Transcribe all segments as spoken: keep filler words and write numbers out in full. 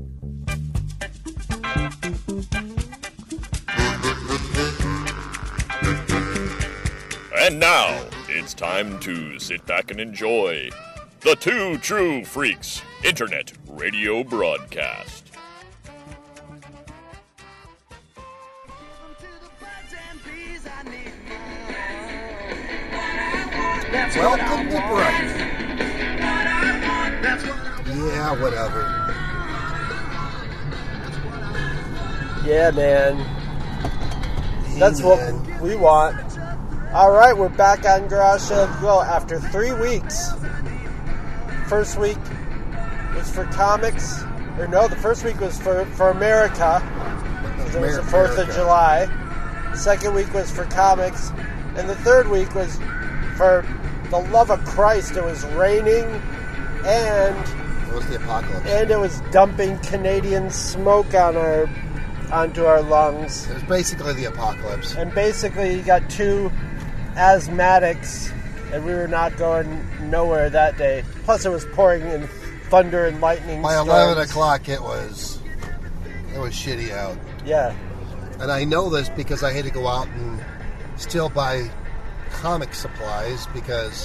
And now, it's time to sit back and enjoy the Two True Freaks Internet Radio Broadcast. Welcome to Bright. Yeah, whatever. Yeah, man. Hey, That's man. what we want. Alright, we're back on Garage Sale Grill after three weeks. First week was for comics. Or no, the first week was for, for America. Because it was the fourth of July. The second week was for comics. And the third week was for the love of Christ. It was raining and It was the apocalypse. and it was dumping Canadian smoke on our onto our lungs. It was basically the apocalypse. And basically, you got two asthmatics, and we were not going nowhere that day. Plus, it was pouring in thunder and lightning By storms. eleven o'clock, it was it was shitty out. Yeah. And I know this because I had to go out and still buy comic supplies because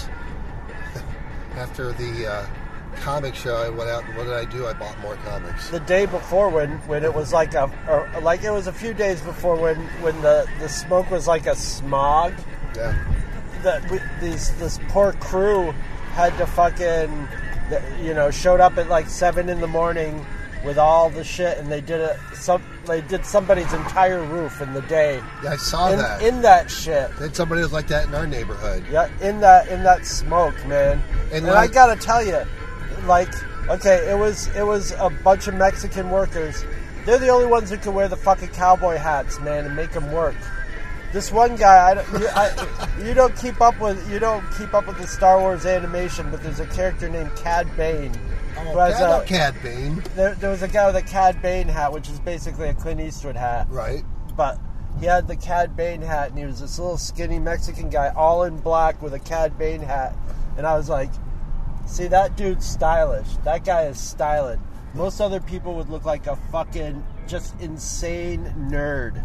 after the uh, comic show, I went out and what did I do? I bought more comics. The day before, when, when it was like a, or like it was a few days before when, when the, the smoke was like a smog. Yeah. That we, these this poor crew had to fucking, you know, showed up at like seven in the morning with all the shit, and they did it. Some they did somebody's entire roof in the day. Yeah, I saw in, that. in that shit. Then somebody was like that in our neighborhood. Yeah, in that in that smoke, man. And And, like- I gotta tell you, like, okay, it was it was a bunch of Mexican workers. They're the only ones who can wear the fucking cowboy hats, man, and make them work. This one guy, I don't, you, I, you don't keep up with you don't keep up with the Star Wars animation, but there's a character named Cad Bane. Oh, who has I know a- Cad Bane. There, there was a guy with a Cad Bane hat, which is basically a Clint Eastwood hat. Right. But he had the Cad Bane hat, and he was this little skinny Mexican guy, all in black with a Cad Bane hat. And I was like, see, that dude's stylish. That guy is styling. Most other people would look like a fucking just insane nerd.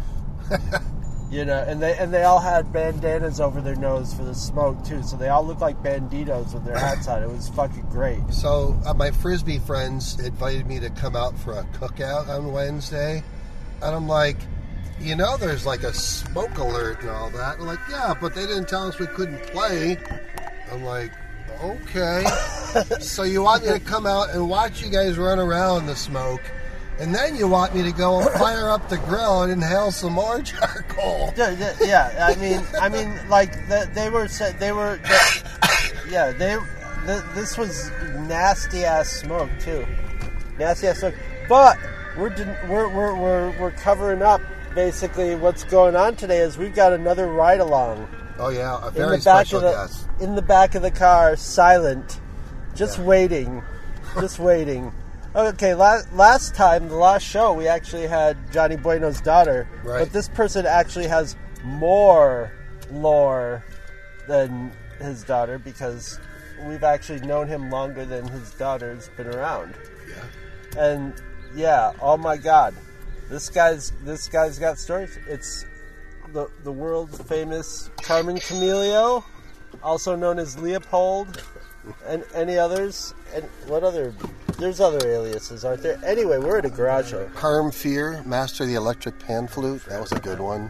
You know, and they and they all had bandanas over their nose for the smoke too, so they all looked like banditos with their hats on. It was fucking great. So uh, my Frisbee friends invited me to come out for a cookout on Wednesday, and I'm like, you know, there's like a smoke alert and all that. I'm like, yeah, but they didn't tell us we couldn't play. I'm like, okay. So you want me to come out and watch you guys run around in the smoke, and then you want me to go fire up the grill and inhale some more charcoal? Yeah, yeah, yeah, I mean, I mean, like the, they were, sa- they were, the, yeah, they. The, this was nasty ass smoke too, nasty ass smoke. But we're we're we're we're, we're covering up basically what's going on today. Is we've got another ride along. Oh yeah, a In very the back special of the guest. in the back of the car, silent, just Yeah. waiting, just waiting. Okay, last, last time, the last show, we actually had Johnny Bueno's daughter. Right. But this person actually has more lore than his daughter because we've actually known him longer than his daughter's been around. Yeah. And yeah, oh my God, this guy's this guy's got stories. It's the the world famous Carmen Camilio, also known as Leopold, and any others. And what other? There's other aliases, aren't there? Anyway, we're at a garage show. Carm Fear, Master of the Electric Pan Flute. That was a good one.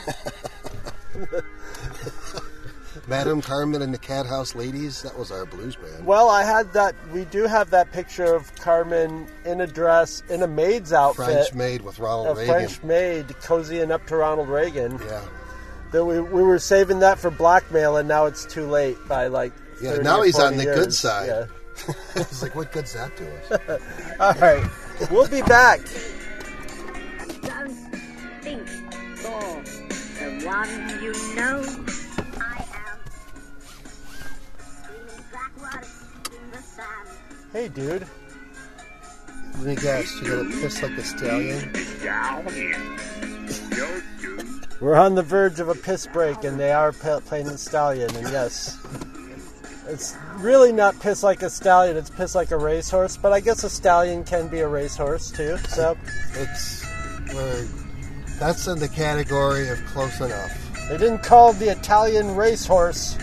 Madam Carmen and the Cat House Ladies. That was our blues band. Well, I had that. We do have that picture of Carmen in a dress, in a maid's outfit, French maid with Ronald a Reagan. French maid cozying up to Ronald Reagan. Yeah. That we we were saving that for blackmail, and now it's too late by like. Yeah, thirty now or he's on forty the years. good side. Yeah. It's like, what good's that to us? All right, we'll be back. Don't think for the one you know. I am screaming backwards in the sand. Hey, dude. Let me guess, you got a piss like a stallion? We're on the verge of a piss break, and they are p- playing the Stallion, and yes. It's really not piss like a stallion, it's piss like a racehorse, but I guess a stallion can be a racehorse too, so. It's, uh, that's in the category of close enough. They didn't call it the Italian racehorse.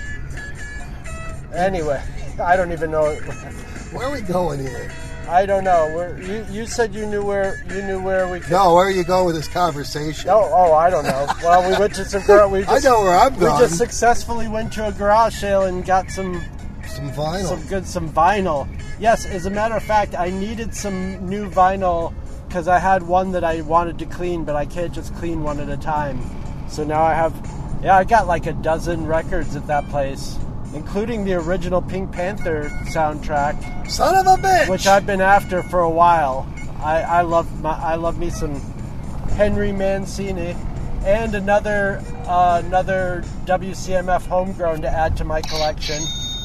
Anyway, I don't even know. Where are we going here? I don't know. We're, you you said you knew where you knew where we could. No, where are you going with this conversation? Oh, oh, I don't know. Well, we went to some. gar- We just, I know where I'm We going. just successfully went to a garage sale and got some Some vinyl. some good some vinyl. Yes, as a matter of fact, I needed some new vinyl because I had one that I wanted to clean, but I can't just clean one at a time. So now I have, yeah, I got like a dozen records at that place, including the original Pink Panther soundtrack, Son of a bitch! which I've been after for a while. I, I love my, I love me some Henry Mancini, and another uh, another W C M F homegrown to add to my collection.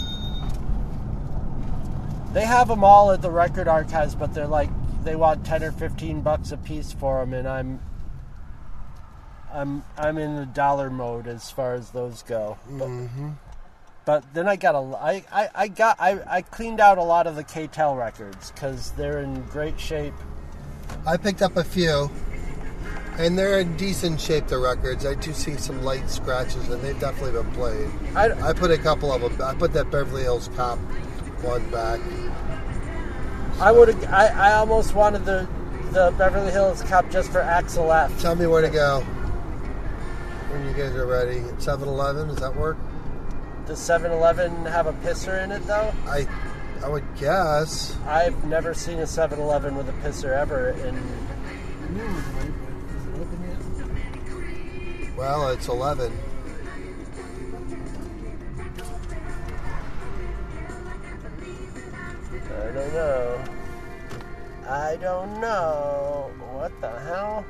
They have them all at the record archives, but they're like they want ten or fifteen bucks a piece for them, and I'm I'm I'm in the dollar mode as far as those go. But, Mm-hmm. but then I got a I, I, I got I, I cleaned out a lot of the K-Tel records because they're in great shape. I picked up a few, and they're in decent shape, the records. I do see some light scratches, and they've definitely been played. I, I put a couple of them. I put that Beverly Hills Cop one back. I would have I, I almost wanted the the Beverly Hills Cop just for Axel F. Tell me where to go when you guys are ready. seven eleven, does that work? Does seven eleven have a pisser in it though? I I would guess. I've never seen a seven eleven with a pisser ever, and Well, it's eleven. I don't know. I don't know. What the hell?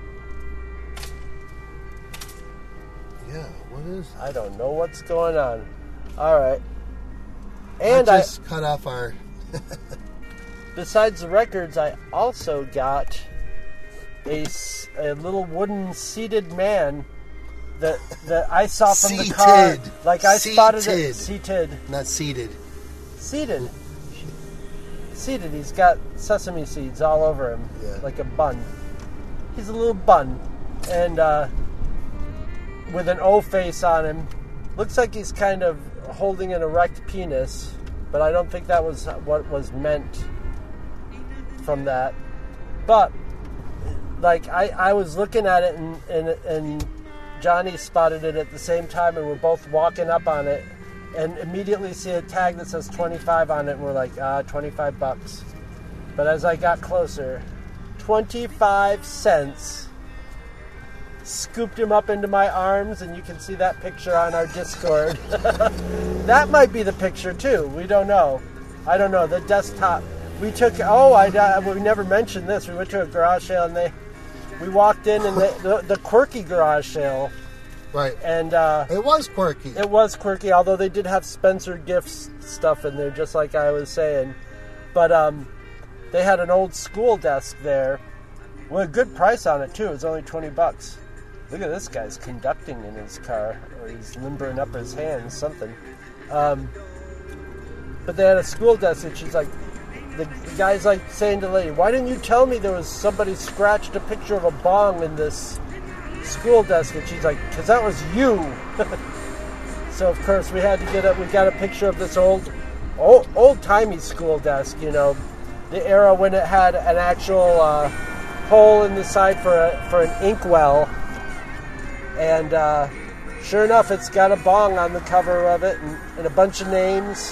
Yeah, what is that? I don't know what's going on. All right. And I I, just cut off our... besides the records, I also got a, s- a little wooden seated man that that I saw from the car. Seated. Like I spotted Seated. it seated. Not seated. Seated. Seated. He's got sesame seeds all over him, Yeah. like a bun. He's a little bun, and uh, with an O face on him. Looks like he's kind of holding an erect penis, but I don't think that was what was meant from that. But like I, I was looking at it, and, and and Johnny spotted it at the same time, and we're both walking up on it, and immediately see a tag that says twenty-five on it, and we're like, ah, twenty-five bucks. But as I got closer, twenty-five cents. Scooped him up into my arms, and you can see that picture on our Discord. That might be the picture too. We don't know. I don't know. The desktop. We took. Oh, I. We never mentioned this. We went to a garage sale, and they. We walked in, and they, the the quirky garage sale, Right. and uh, It was quirky. it was quirky. Although they did have Spencer Gifts stuff in there, just like I was saying. But um, they had an old school desk there with a good price on it too. It was only twenty bucks. Look at this guy's conducting in his car, or he's limbering up his hands, something. Um, but they had a school desk, and she's like, the, the guy's like saying to the lady, "Why didn't you tell me there was somebody scratched a picture of a bong in this school desk?" And she's like, "Because that was you." So of course we had to get a, we got a picture of this old, old old timey school desk, you know, the era when it had an actual uh, hole in the side for a, for an inkwell. And uh, sure enough, it's got a bong on the cover of it, and, and a bunch of names.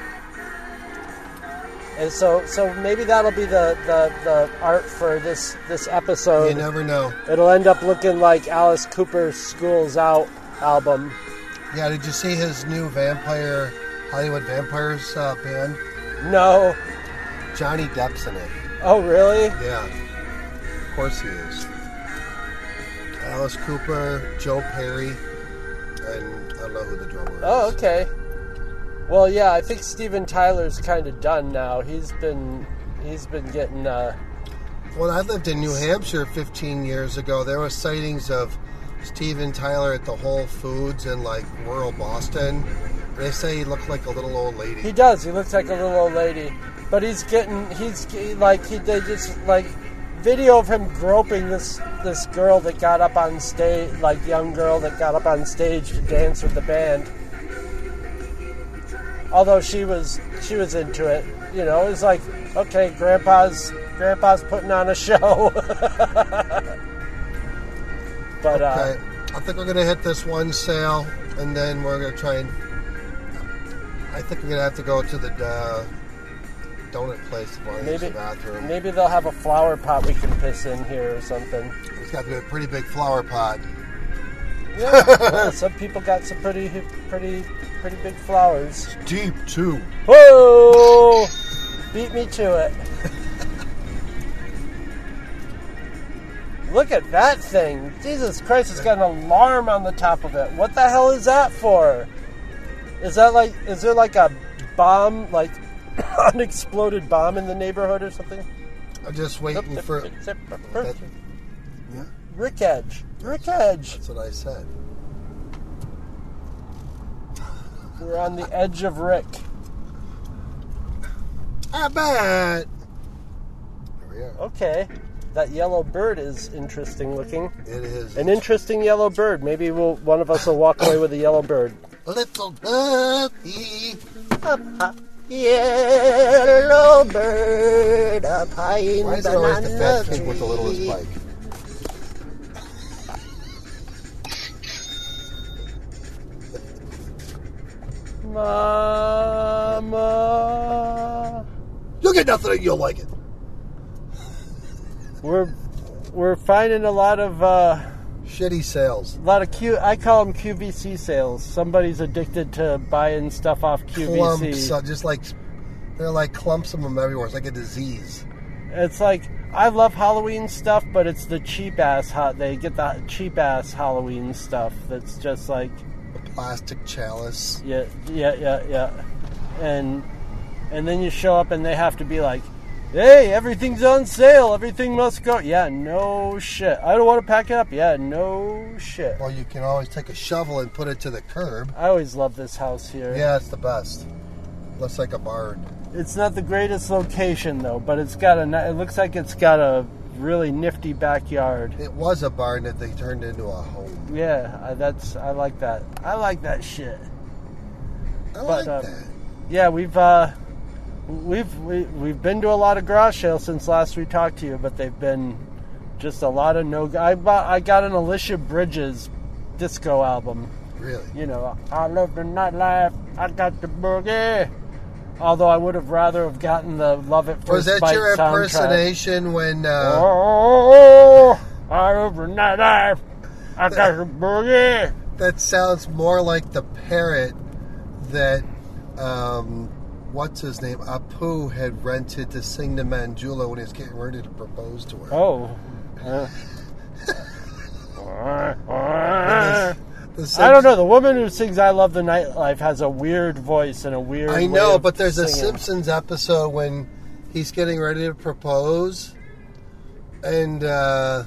And so, so maybe that'll be the, the, the art for this this episode. You never know. It'll end up looking like Alice Cooper's "School's Out" album. Yeah, did you see his new vampire, Hollywood Vampires uh, band? No. Johnny Depp's in it. Oh, really? Yeah. Of course he is. Alice Cooper, Joe Perry, and I don't know who the drummer is. Oh, okay. Well, yeah, I think Steven Tyler's kind of done now. He's been he's been getting. Uh, When I lived in New Hampshire fifteen years ago, there were sightings of Steven Tyler at the Whole Foods in like rural Boston, They say he looked like a little old lady. He does. He looks like a little old lady. But he's getting, he's like, he, they just, like, video of him groping this this girl that got up on stage, like, young girl that got up on stage to dance with the band. Although she was, she was into it. You know, it was like, okay, grandpa's, grandpa's putting on a show. But, okay. uh, I think we're going to hit this one sale, and then we're going to try and... I think we're going to have to go to the uh, donut place to use maybe, the bathroom. maybe they'll have a flower pot we can piss in here or something. It's got to be a pretty big flower pot. Yeah, well, some people got some pretty, pretty, pretty big flowers. It's deep, too. Whoa! Beat me to it. Look at that thing. Jesus Christ, it's got an alarm on the top of it. What the hell is that for? Is that like, is there like a bomb, like unexploded bomb in the neighborhood or something? I'm just waiting for... That, yeah, Rick Edge. Rick Edge. that's what I said. We're on the edge of Rick. I bet. There we are. Okay. That yellow bird is interesting looking. It is. An interesting yellow bird. Maybe we'll, one of us will walk away with a yellow bird. Little birdie. Up high, yellow bird up high in Why is the it always the banana fat kid with the littlest tree? bike? Mama. You'll get nothing and you'll like it. We're we're finding a lot of uh, Shitty sales. a lot of Q. I call them Q V C sales. Somebody's addicted to buying stuff off Q V C. Clumps, uh, just like, they're like clumps of them everywhere. It's like a disease. It's like, I love Halloween stuff, but it's the cheap ass hot. They get the cheap ass Halloween stuff that's just like, A plastic chalice. yeah, yeah, yeah, yeah, and and then you show up and they have to be like, hey, everything's on sale. Everything must go. Yeah, no shit. I don't want to pack it up. Yeah, no shit. Or you can always take a shovel and put it to the curb. I always love this house here. Yeah, it's the best. Looks like a barn. It's not the greatest location though, but it's got a. ni- It looks like it's got a really nifty backyard. It was a barn that they turned into a home. Yeah, I, that's. I like that. I like that shit. I But, like um, that. Yeah, we've uh, we've we, we've been to a lot of garage sales since last we talked to you, but they've been just a lot of no. I bought, I got an Alicia Bridges disco album. Really? You know, I love the nightlife. I got the boogie. Although I would have rather have gotten the Love It First Was that Bite your soundtrack. impersonation when... Uh, Oh, I love the nightlife. I got the boogie. that sounds more like the parrot that... Um, what's his name? Apu had rented to sing to Manjula when he was getting ready to propose to her. Oh. Uh. The I don't know. The woman who sings "I Love the Nightlife" has a weird voice and a weird. I way know, of but there's a singing. Simpsons episode when he's getting ready to propose, and uh,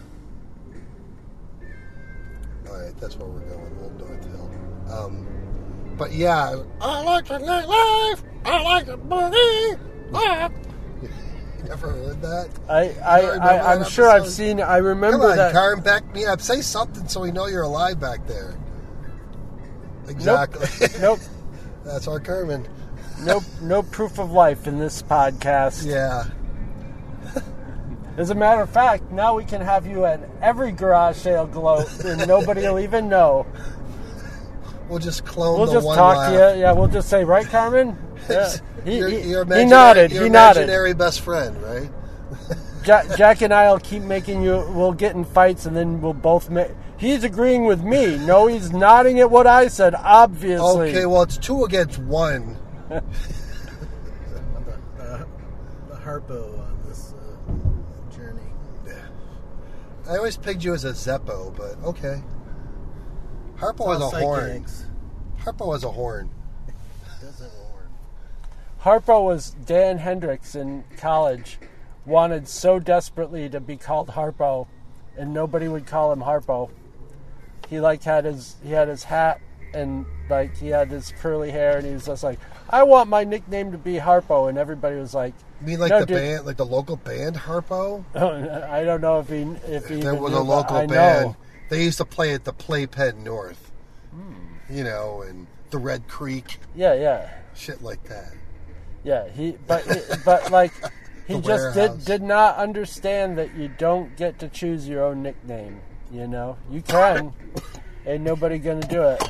all right, that's where we're going, Old North Hill. Um, but yeah, I like the nightlife. I like the boogie. Ah. You never heard that? I, You I, don't remember I, I'm that sure I've episode? seen. I remember Come on, that. Karen, back me up. Say something so we know you're alive back there. Exactly. Nope. That's our Carmen. Nope. No proof of life in this podcast. Yeah. As a matter of fact, now we can have you at every garage sale gloat, and nobody will even know. We'll just clone We'll the just one talk laugh. to you. Yeah, we'll just say, right, Carmen? Yeah. He, your, he, your he imaginary- nodded. Your He nodded. imaginary best friend, right? Jack, Jack and I will keep making you. We'll get in fights, and then we'll both make. He's agreeing with me. No, he's nodding at what I said. Obviously. Okay, well, it's two against one. the, uh, the Harpo on this uh, journey. I always pegged you as a Zeppo, but okay. Harpo has a All horn. psychics. Harpo has a horn. Doesn't have a horn. Harpo was Dan Hendricks in college. Wanted so desperately to be called Harpo, and nobody would call him Harpo. He like had his he had his hat and like he had this curly hair, and he was just like, "I want my nickname to be Harpo," and everybody was like, You mean like no, the dude. band, like the local band Harpo? I don't know if he if he There even was knew, a but local I band. know. They used to play at the Playpen North. You know, and the Red Creek, Yeah, yeah, shit like that. yeah. He but but like he The just warehouse. did did not understand that you don't get to choose your own nickname. You know, you can. Ain't nobody gonna do it.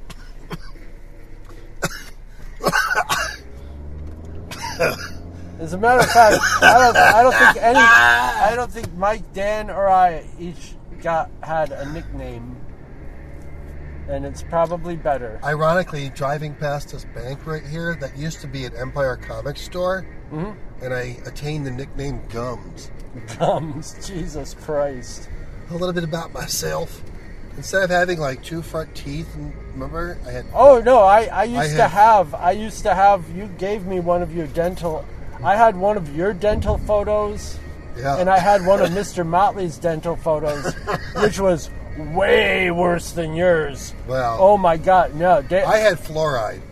As a matter of fact, I don't. I don't think any. I don't think Mike, Dan, or I each got had a nickname, and it's probably better. Ironically, driving past this bank right here that used to be an Empire Comics store, Mhm. and I attained the nickname Gums. Gums, Jesus Christ! A little bit about myself. Instead of having like two front teeth, and remember I had Oh no, I, I used I to have- have. I used to have. You gave me one of your dental. I had one of your dental photos. yeah, And I had one of Mister Motley's dental photos, which was way worse than yours. well, Oh my God, no! Da- I had fluoride.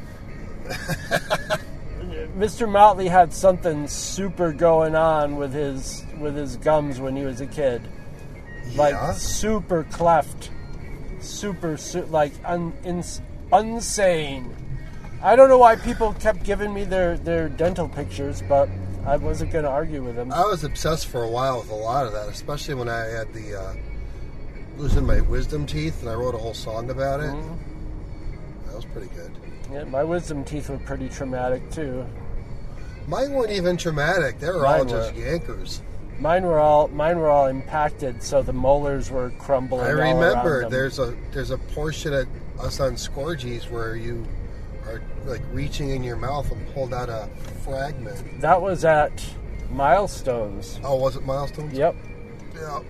Mister Motley had something super going on with his with his gums when he was a kid, like Yeah. super cleft, super su- like un, ins, unsane. I don't know why people kept giving me their, their dental pictures, but I wasn't going to argue with them. I was obsessed for a while with a lot of that, especially when I had the uh, losing my wisdom teeth, and I wrote a whole song about it. Mm-hmm. That was pretty good. Yeah, my wisdom teeth were pretty traumatic too. Mine weren't even traumatic; they were Mine all just were. yankers. Mine were all mine were all impacted, so the molars were crumbling. I all around remember them. there's a there's a portion at us on Scorgies where you are like reaching in your mouth and pulled out a fragment. That was at Milestones. Oh, was it Milestones? Yep. Yeah.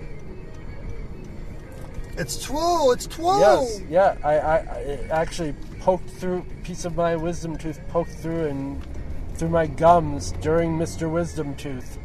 It's true. It's true. Yes. Yeah. I, I, I it actually poked through a piece of my wisdom tooth, poked through and through my gums during Mister Wisdom Tooth.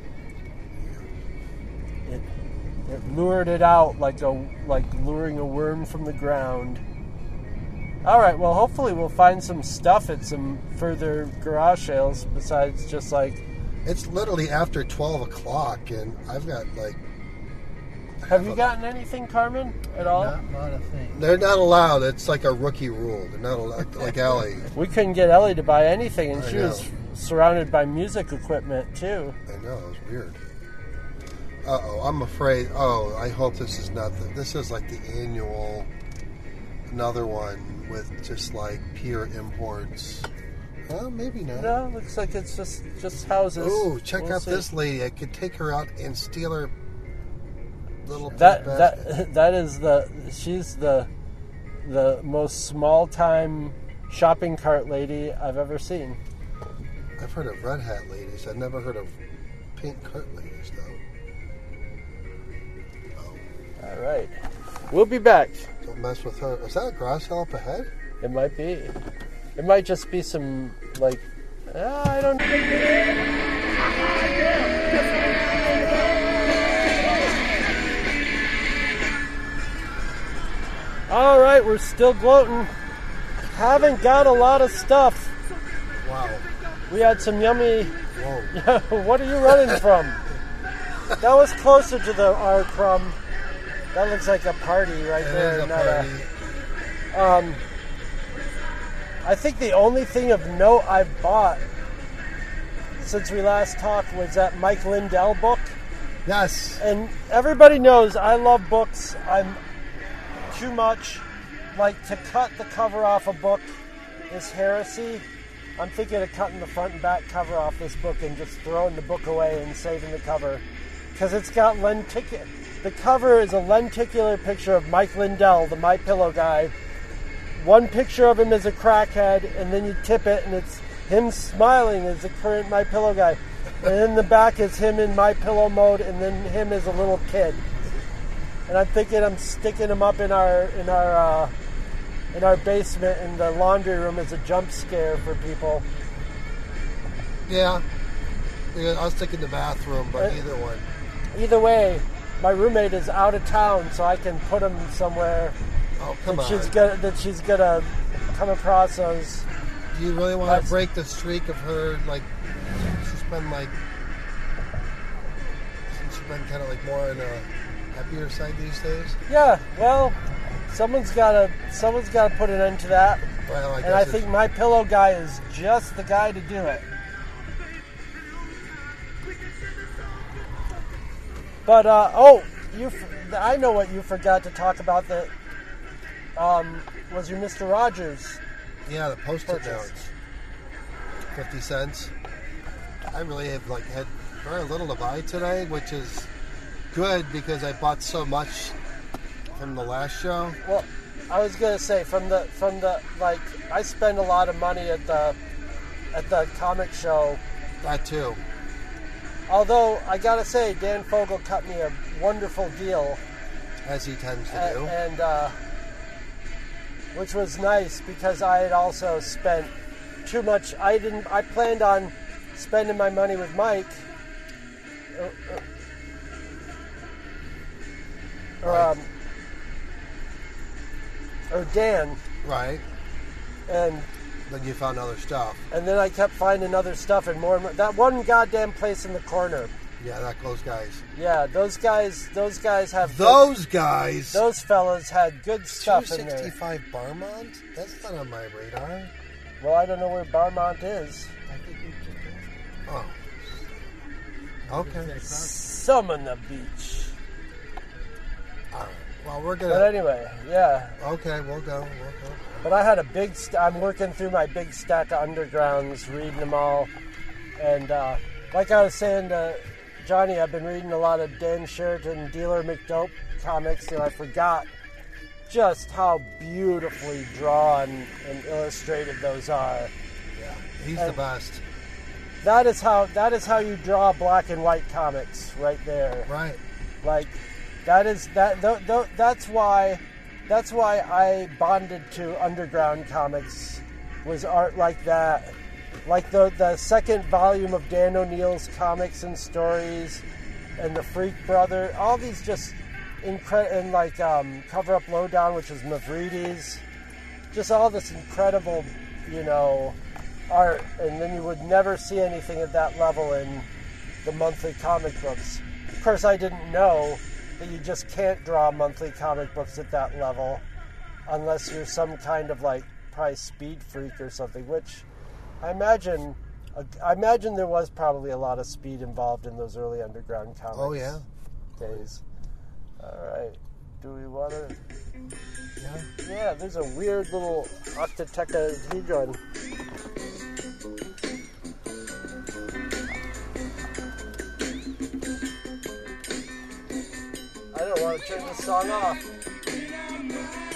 It it lured it out like a like luring a worm from the ground. All right. Well, hopefully we'll find some stuff at some further garage sales besides just like. It's literally after twelve o'clock, and I've got like. Have you gotten anything, Carmen, at all? Not, not a thing. They're not allowed. It's like a rookie rule. They're not allowed. Like Ellie. We couldn't get Ellie to buy anything, and I she know. was surrounded by music equipment too. I know, it was weird. Uh oh, I'm afraid. Oh, I hope this is not the. This is like the annual. Another one with just like pure imports. Well, maybe not. No, looks like it's just just houses. Oh, check We'll out see. this lady. I could take her out and steal her little That basket. that that is the she's the the most small time shopping cart lady I've ever seen. I've heard of red hat ladies. I've never heard of pink cart ladies, though. Oh, All right, we'll be back. don't mess with her. Is that a grass hill up ahead? It might be. It might just be some like uh, I don't. All right, we're still gloating. Haven't got a lot of stuff. Wow. We had some yummy. Whoa. What are you running from? That was closer to the R crumb. That looks like a party right It there. is a not party. a- um, I think the only thing of note I've bought since we last talked was that Mike Lindell book. Yes. And everybody knows I love books. I'm too much. Like, to cut the cover off a book is heresy. I'm thinking of cutting the front and back cover off this book and just throwing the book away and saving the cover. Because it's got lenticular... The cover is a lenticular picture of Mike Lindell, the My Pillow guy. One picture of him as a crackhead, and then you tip it, and it's him smiling as the current My Pillow guy. And in the back is him in My Pillow mode, and then him as a little kid. And I'm thinking I'm sticking him up in our in our uh, in our basement in the laundry room as a jump scare for people. Yeah. Yeah, I was thinking the bathroom, but Uh, either one. Either way, my roommate is out of town, so I can put him somewhere Oh, come that on. she's gonna that she's gonna come across those. Do you really want That's- to break the streak of her, like, she's been, like, she's been kind of, like, more on a happier side these days? Yeah, well, someone's gotta someone's gotta put an end to that, Well, I guess and I it's- think My Pillow guy is just the guy to do it. But uh, oh, you f- I know what you forgot to talk about. That um, was your Mister Rogers. Yeah, the post-it Purchase. notes. fifty cents. I really have, like, had very little to buy today, which is good because I bought so much from the last show. Well, I was gonna say from the from the like I spend a lot of money at the at the comic show. That too. Although I gotta say, Dan Fogel cut me a wonderful deal, As he tends to a- do. and uh, which was nice because I had also spent too much. I didn't. I planned on spending my money with Mike. Or, or, or, um, or Dan, Right. and Then you found other stuff. and then I kept finding other stuff and more. And more. That one goddamn place in the corner. Yeah, that those guys. Yeah, those guys. Those guys have good- Those guys. those fellas had good stuff in there. two sixty-five Barmont? That's not on my radar. Well, I don't know where Barmont is. I think we just Oh. Okay. Some on the beach. All right. Well, we're But gonna. anyway, yeah. Okay, we'll go. We'll go. But I had a big. St- I'm working through my big stack of undergrounds, reading them all, and uh, like I was saying to Johnny, I've been reading a lot of Dan Sheraton, Dealer McDope comics, and I forgot just how beautifully drawn and illustrated those are. Yeah, he's the And- best. That is how that is how you draw black and white comics, right there. Right. Like that is that th- th- that's why that's why I bonded to underground comics, was art like that. Like the the second volume of Dan O'Neill's comics and stories, and the Freak Brother, all these just incredible, and like um, Cover Up Lowdown, which was Mavrides, just all this incredible, you know, art, and then you would never see anything at that level in the monthly comic books. Of course, I didn't know that you just can't draw monthly comic books at that level unless you're some kind of like probably speed freak or something, which I imagine I imagine there was probably a lot of speed involved in those early underground comics. Oh, yeah. Days. All right. Do we want to? Yeah. Yeah, there's a weird little octotecahedron. I don't want to turn this song off.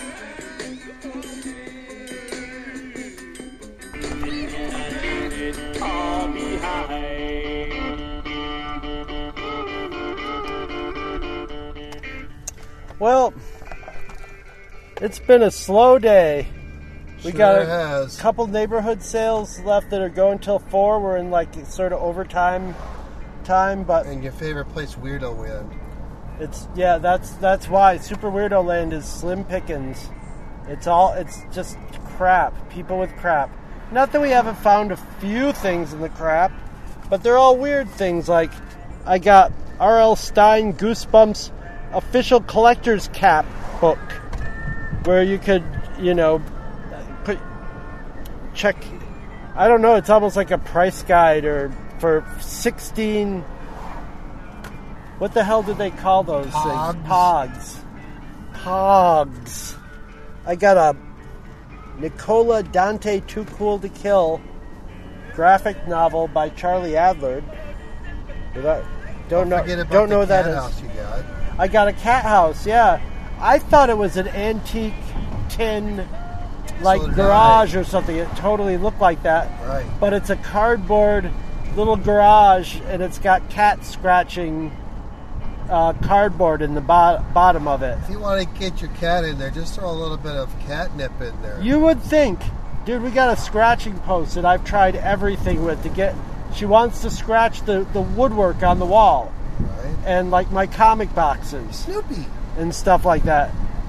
Well, it's been a slow day. We Sure got a has. couple neighborhood sales left that are going till four. We're in like sort of overtime time, but And your favorite place, Weirdo Land. it's yeah, that's that's why Super Weirdo Land is slim pickings. It's all it's just crap. People with crap. Not that we haven't found a few things in the crap, but they're all weird things. Like I got R L. Stein Goosebumps official collector's cap book, where you could, you know, put check. I don't know. It's almost like a price guide, or for sixteen. What the hell did they call those Pogs. things? Pogs. Pogs. I got a Nicola Dante Too Cool to Kill graphic novel by Charlie Adler. Did I, don't know. Forget about Don't know the what that cat is. house you got. I got a cat house. Yeah, I thought it was an antique tin, like So did garage or something. It totally looked like that. Right. But it's a cardboard little garage, and it's got cat scratching uh, cardboard in the bo- bottom of it. If you want to get your cat in there, just throw a little bit of catnip in there. You would think, dude, we got a scratching post that I've tried everything with to get. She wants to scratch the, the woodwork on the wall Right? and like my comic boxes Snoopy. and stuff like that.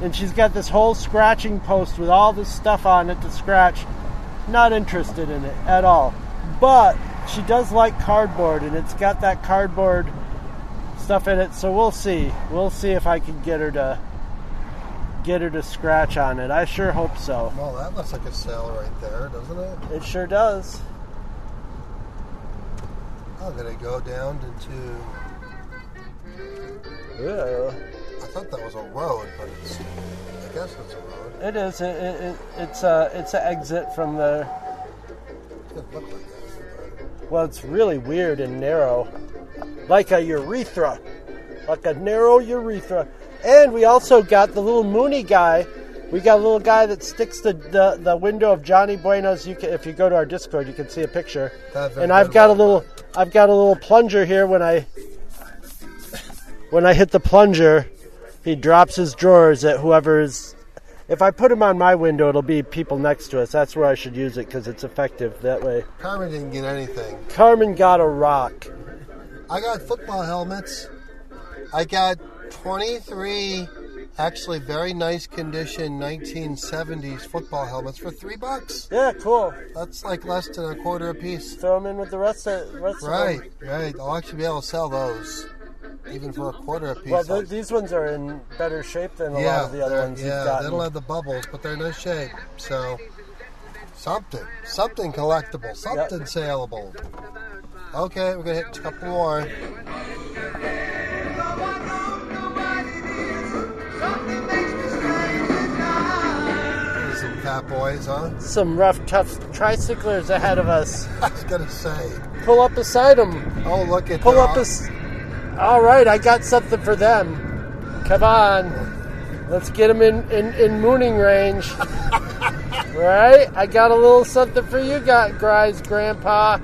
and she's got this whole scratching post with all this stuff on it to scratch. Not interested in it at all. But she does like cardboard, and it's got that cardboard stuff in it, so we'll see. We'll see if I can get her to get her to scratch on it. I sure hope so. Well, that looks like a sale right there, doesn't it? It sure does. I'm gonna go down into. Ew. I thought that was a road, but it's. I guess it's a road. It is. It, it, it, it's a. It's an exit from the. It doesn't look like that. Well, it's really weird and narrow, like a urethra, like a narrow urethra. And we also got the little Mooney guy. We got a little guy that sticks the, the, the window of Johnny Bueno's. You can, if you go to our Discord, you can see a picture. And I've got a little, I've got a little plunger here. When I, when I hit the plunger, he drops his drawers at whoever's. If I put him on my window, it'll be people next to us. That's where I should use it because it's effective that way. Carmen didn't get anything. Carmen got a rock. I got football helmets. I got twenty-three, actually very nice condition nineteen seventies football helmets for three bucks. Yeah, cool. That's like less than a quarter a piece. Throw them in with the rest of, rest Right, of them. right. I'll actually be able to sell those, even for a quarter a piece. Well, th- these ones are in better shape than a yeah, lot of the other they're- ones yeah, you've gotten. they don't have the bubbles, but they're in nice shape. So, something, something collectible, something Yep. saleable. Okay, we're gonna hit a couple more. Some fat boys, huh? Some rough, tough tricyclers ahead of us. I was gonna say. Pull up beside them. Oh, look at Pull that. up bes- All right, I got something for them. Come on. Let's get them in, in, in mooning range. Right? I got a little something for you, got guys, Grandpa.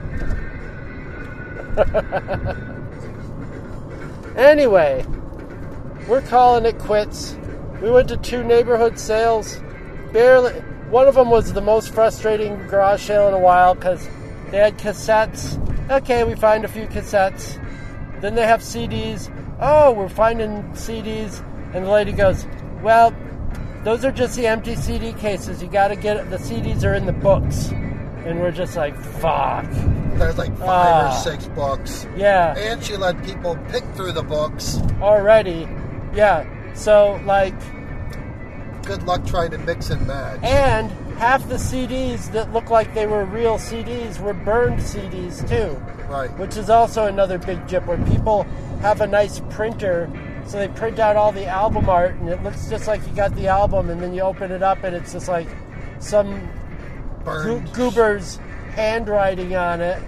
Anyway, we're calling it quits. We went to two neighborhood sales. Barely. One of them was the most frustrating garage sale in a while because they had cassettes. Okay, we find a few cassettes. Then they have C Ds. Oh, we're finding C Ds. And the lady goes, well, those are just the empty C D cases. You got to get it. The C Ds are in the books. And we're just like, fuck. There's like five Ah. or six books. Yeah. And she let people pick through the books. Already. Yeah. So, like, Good luck trying to mix and match. and half the C Ds that look like they were real C Ds were burned C Ds too. Right. Which is also another big jip where people have a nice printer, so they print out all the album art and it looks just like you got the album, and then you open it up and it's just like some go- Burned. goober's handwriting on it.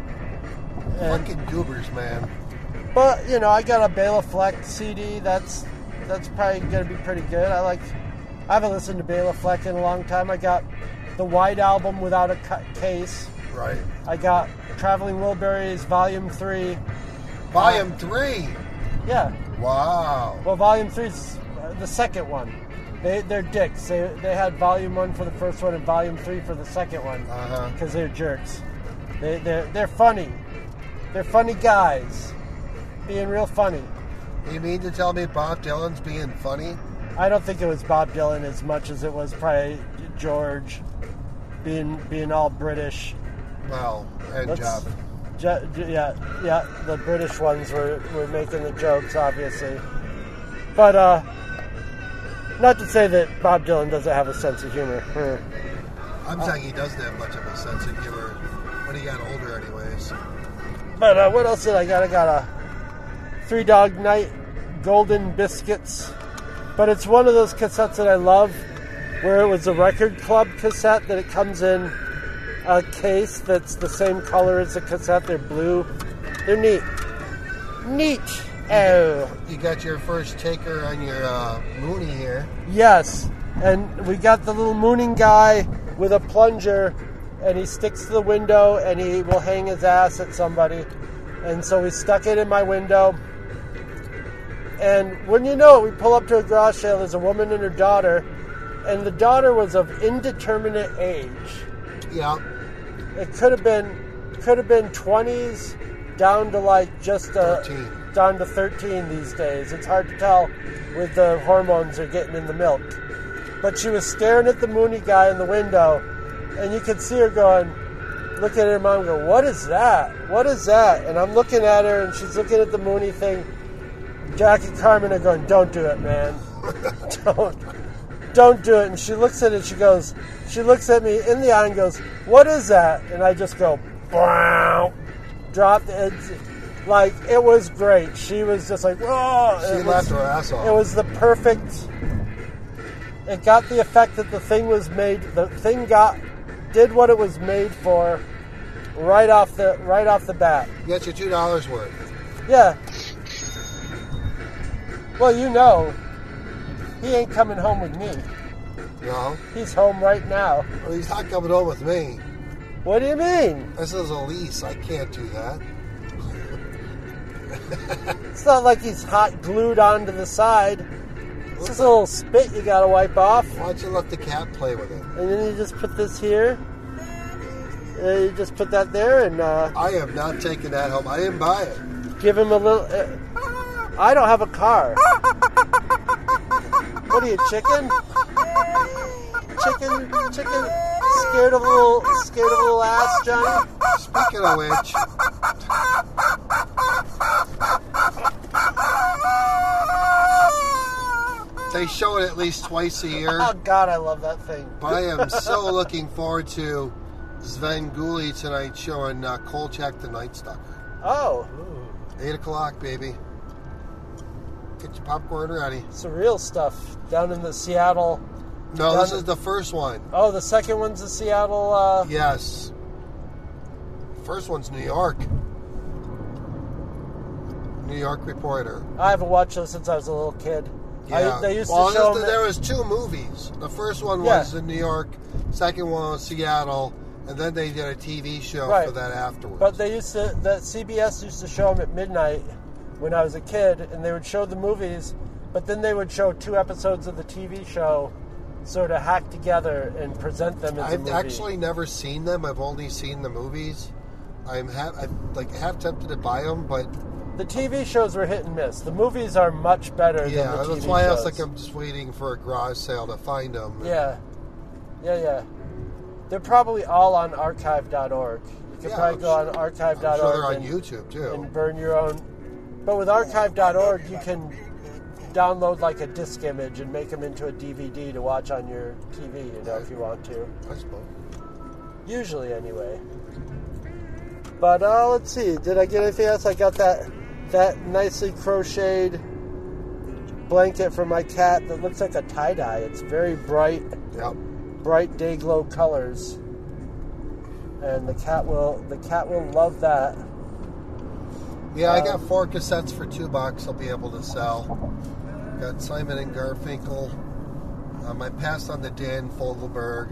And, Fucking goobers, man. but you know, I got a Bela Fleck C D. That's that's probably gonna be pretty good. I like. I haven't listened to Bela Fleck in a long time. I got the White Album without a cut case. Right. I got Traveling Wilburys Volume Three. Volume three. Yeah. Wow. Well, Volume Three's uh, the second one. They they're dicks. They they had Volume One for the first one and Volume Three for the second one Uh-huh. because they're jerks. They they're they're funny. They're funny guys, being real funny. You mean to tell me Bob Dylan's being funny? I don't think it was Bob Dylan as much as it was probably George being being all British. Well, and Let's- job. Ju- ju- yeah, yeah, the British ones were, were making the jokes, obviously. But, uh, not to say that Bob Dylan doesn't have a sense of humor. Hmm. I'm saying he doesn't have much of a sense of humor when he got older, anyways. But, uh, what else did I got? I got a Three Dog Night Golden Biscuits. But it's one of those cassettes that I love, where it was a record club cassette that it comes in a case that's the same color as the cassette. They're blue. They're neat. Neat. Oh. You got your first taker on your uh, Mooney here. Yes. And we got the little mooning guy with a plunger, and he sticks to the window, and he will hang his ass at somebody. And so we stuck it in my window. And when you know it, we pull up to a garage sale. There's a woman and her daughter, and the daughter was of indeterminate age. Yeah. It could have been, could have been twenties, down to like just uh, thirteen. down to thirteen these days. It's hard to tell with the hormones are getting in the milk. But she was staring at the Mooney guy in the window, and you could see her going, looking at her mom, go, "What is that? What is that?" And I'm looking at her, and she's looking at the Mooney thing. Jack and Carmen are going, "Don't do it, man. Don't, don't do it." And she looks at it. She goes, she looks at me in the eye and goes, "What is that?" And I just go, "Wow!" Dropped it. Like, it was great. She was just like, "Whoa!" She It laughed was- her ass off. It was the perfect. It got the effect that the thing was made. The thing got did what it was made for, right off the right off the bat. You got your two dollars worth. Yeah. Well, you know, he ain't coming home with me. No, He's home right now. well, he's not coming home with me. What do you mean? This is a lease. I can't do that. It's not like he's hot glued onto the side. It's just a little spit you gotta wipe off. Why don't you let the cat play with it? And then you just put this here. Uh, you just put that there and uh, I am not taking that home. I didn't buy it. give him a little. Uh, I don't have a car. What are you, chicken? Chicken, chicken, scared of a little, scared of a little ass, Johnny. Speaking of which, they show it at least twice a year. Oh God, I love that thing. But I am so looking forward to Sven Gulli tonight showing uh, Kolchak the Night Stalker. Oh, eight o'clock, baby. Get your popcorn ready. surreal stuff down in the Seattle. No, Down this in- is the first one. Oh, the second one's the Seattle. Uh, Yes. First one's New York. New York Reporter. I haven't watched those since I was a little kid. Yeah. I, they used well, to show this- them. there was two movies. The first one Yeah. was in New York. Second one was Seattle. And then they did a T V show Right. for that afterwards. But they used to, the C B S used to show them at midnight when I was a kid, and they would show the movies, but then they would show two episodes of the T V show, sort of hacked together and present them as a I've movie. actually never seen them. I've only seen the movies. I'm ha- I'm like half tempted to buy them, but The T V shows were hit and miss. The movies are much better yeah, than the T V that's why I shows. was like I'm just waiting for a garage sale to find them. Yeah, yeah, yeah. They're probably all on archive dot org. You can Yeah, probably I'm go sure- on archive I'm dot org sure they're on and, YouTube too. and burn your own. But with archive dot org, you can download like a disc image and make them into a D V D to watch on your T V, you know, if you want to. I suppose. Usually, anyway. But uh, let's see. Did I get anything else? I got that that nicely crocheted blanket for my cat that looks like a tie dye. It's very bright, Yep. bright day glow colors, and the cat will the cat will love that. Yeah, I Um, got four cassettes for two bucks. I'll be able to sell. Got Simon and Garfinkel. Um, I passed on to Dan Fogelberg.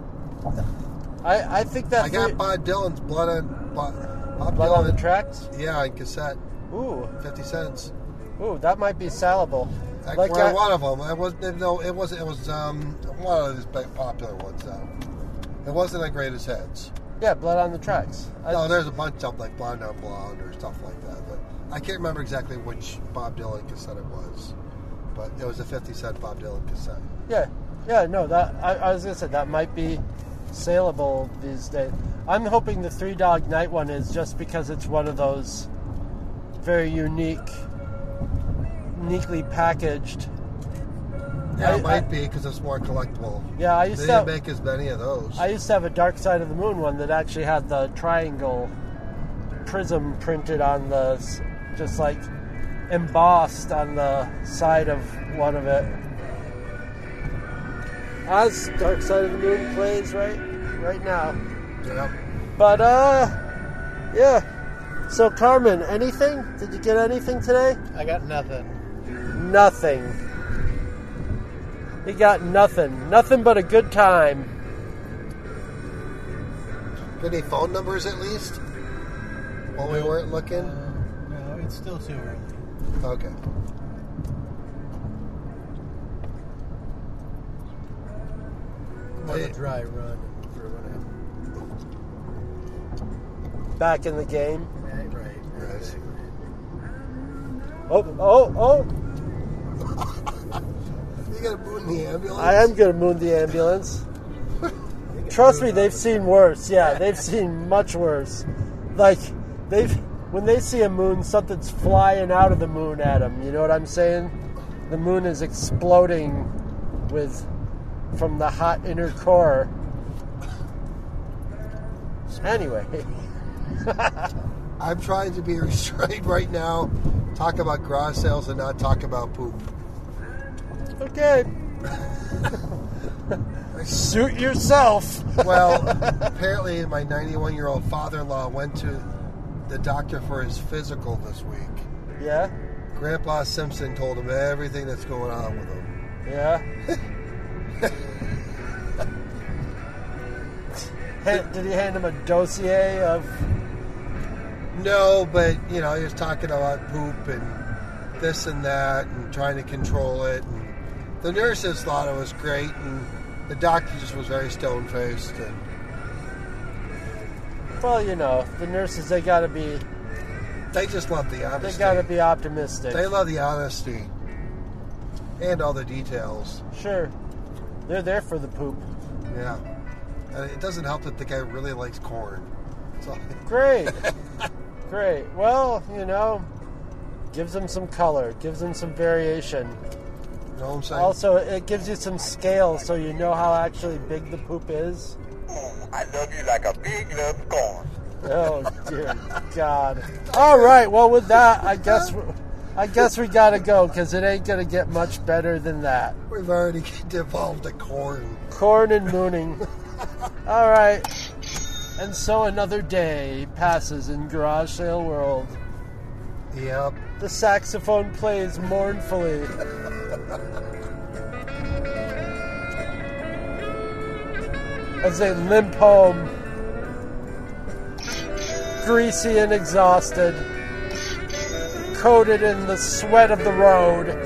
I I think that I got Bob Dylan's Blood on Bob, Bob blood on the Dylan. tracks. Yeah, on cassette, Ooh, fifty cents. ooh, that might be sellable. Like, Like well, I- one of them. It wasn't. No, it wasn't. It was um one of his big popular ones though. It wasn't the greatest hits. Yeah, blood on the tracks. I, No, there's a bunch of like Blonde on Blonde or stuff like that, but I can't remember exactly which Bob Dylan cassette it was. But it was a fifty cent Bob Dylan cassette. Yeah, yeah, no, that I, I was gonna say that might be saleable these days. I'm hoping the Three Dog Night one is just because it's one of those very unique, uniquely packaged. Yeah, I- it might I- be because it's more collectible. Yeah, I They used to didn't have, make as many of those. I used to have a Dark Side of the Moon one that actually had the triangle prism printed on the, s- just like embossed on the side of one of it. As Dark Side of the Moon plays right, right now. Yeah. But uh, yeah. So Carmen, anything? Did you get anything today? I got nothing. Nothing. He got nothing. Nothing but a good time. Get any phone numbers at least? While we weren't looking? Uh, no, it's still too early. Okay. I'm on Hey. a dry run for what Back in the game. I, right, right. Oh, oh, oh. You got to moon the ambulance? I am going to moon the ambulance. Trust me, they've seen worse. Yeah, they've seen much worse. Like, they've when they see a moon, something's flying out of the moon at them. You know what I'm saying? The moon is exploding with from the hot inner core. Anyway. I'm trying to be restrained right now. Talk about garage sales and not talk about poop. Okay. Suit yourself. Well, apparently my ninety-one-year-old father-in-law went to the doctor for his physical this week. Yeah? Grandpa Simpson told him everything that's going on with him. Yeah? Did he hand him a dossier of... No, but, you know, he was talking about poop and this and that and trying to control it. And the nurses thought it was great, and the doctor just was very stone-faced. And well, you know, the nurses, they got to be... They just love the honesty. They got to be optimistic. They love the honesty and all the details. Sure. They're there for the poop. Yeah. And it doesn't help that the guy really likes corn. So. Great. Great. Well, you know, gives them some color, gives them some variation. You know what I'm saying? Also, it gives you some scale so you know how actually big the poop is. Mm, I love you like a big love corn. Oh, dear God. All right. Well, with that, I guess I guess we got to go because it ain't going to get much better than that. We've already devolved to corn. Corn and mooning. All right. And so another day passes in Garage Sale World. Yep. The saxophone plays mournfully. As they limp home, greasy and exhausted, coated in the sweat of the road.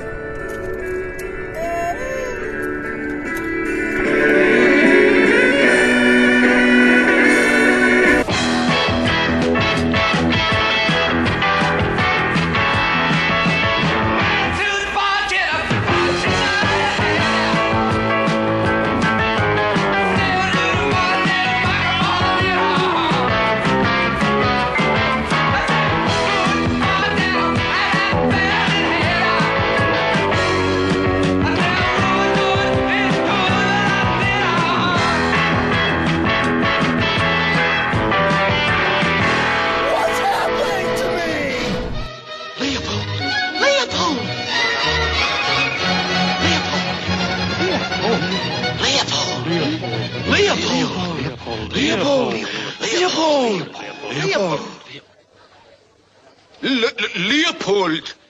Leopold! Leopold!